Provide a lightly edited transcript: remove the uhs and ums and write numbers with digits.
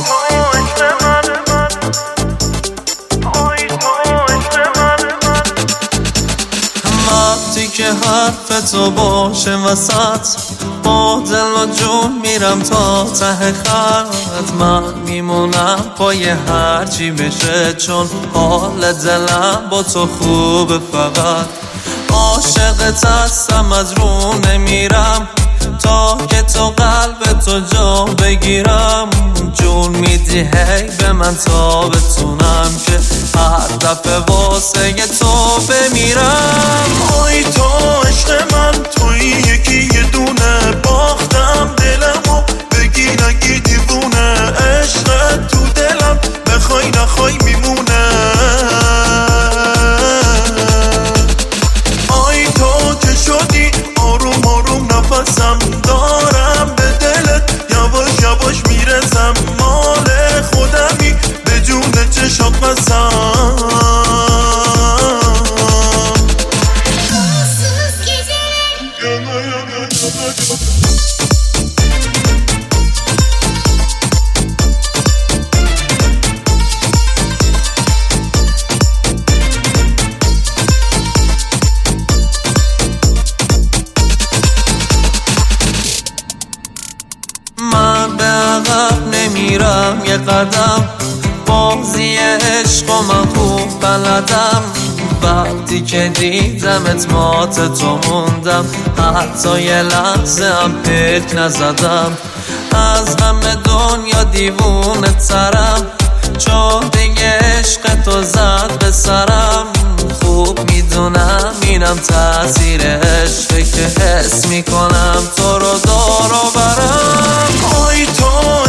وقتی که حرف تو باشه وسط با دل و جون میرم تا ته خط. من میمونم پای هرچی بشه چون حال دلم با تو خوبه. فقط عاشقت هستم از رو نمیرم تا که تو قلب تو جا بگیرم. جون میدی هی به من تا بتونم که هر دفعه واسه تو بمیرم. آی تو عشق من توی یکی یه دونه باختم دلمو بگی نگی دیوونه. عشق تو دلم بخوای نخوای میمونه. آی تو که شدی آروم آروم نفسم دارم به دلت یواش یواش میرسم. مال خودمی به جون چشات بسم. من به عقب نمیرم یه قدم، بازی عشق و من خوب بلدم. وقتی که دیدمت مات تو موندم، حتی یه لحظه هم پلک نزدم. از همه دنیا دیوونه ترم چون دیگه عشق تو زد به سرم. خوب میدونم اینم تأثیر عشقه که حس میکنم تو رو دور و برم. آی تو